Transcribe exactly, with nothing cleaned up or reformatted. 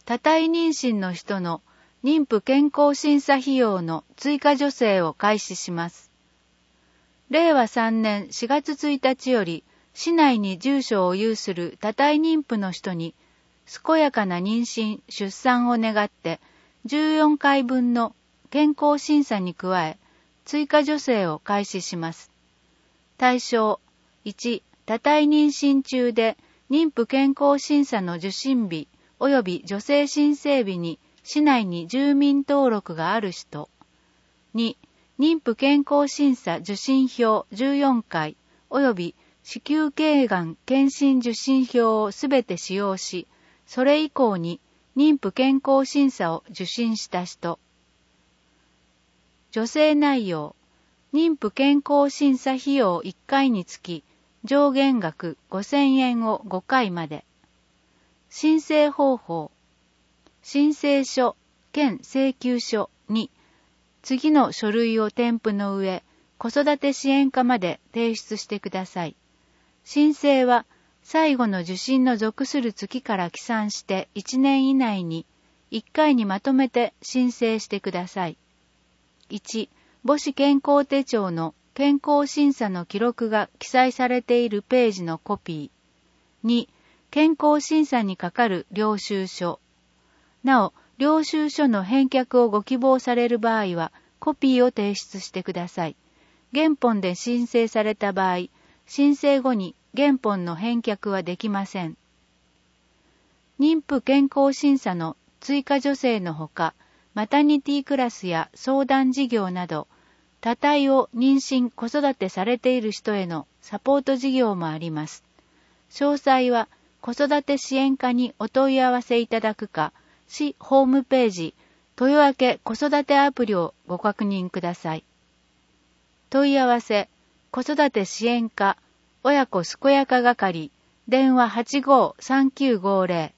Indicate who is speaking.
Speaker 1: 多胎妊娠の人の妊婦健康審査費用の追加助成を開始します。れいわさんねんしがつついたちより、市内に住所を有する多胎妊婦の人に、健やかな妊娠・出産を願って、じゅうよんかいぶんの健康審査に加え、追加助成を開始します。対象いち、多胎妊娠中で妊婦健康審査の受診日及び助成申請日に市内に住民登録がある人。に、妊婦健康審査受診票じゅうよんかい及び子宮頸がん検診受診票をすべて使用し、それ以降に妊婦健康審査を受診した人。助成内容。妊婦健康審査費用いっかいにつき上限額ごせんえんをごかいまで。申請方法。申請書兼請求書に次の書類を添付の上、子育て支援課まで提出してください。申請は最後の受診の属する月から起算していちねん以内にいっかいにまとめて申請してください。いち、母子健康手帳の健康審査の記録が記載されているページのコピー。に、健康審査にかかる領収書。なお、領収書の返却をご希望される場合は、コピーを提出してください。原本で申請された場合、申請後に原本の返却はできません。妊婦健康審査の追加助成のほか、マタニティクラスや相談事業など、多胎を妊娠・子育てされている人へのサポート事業もあります。詳細は子育て支援課にお問い合わせいただくか、市ホームページ、豊明子育てアプリをご確認ください。問い合わせ、子育て支援課、親子健やか係、電話 はちごーさんきゅうごーぜろ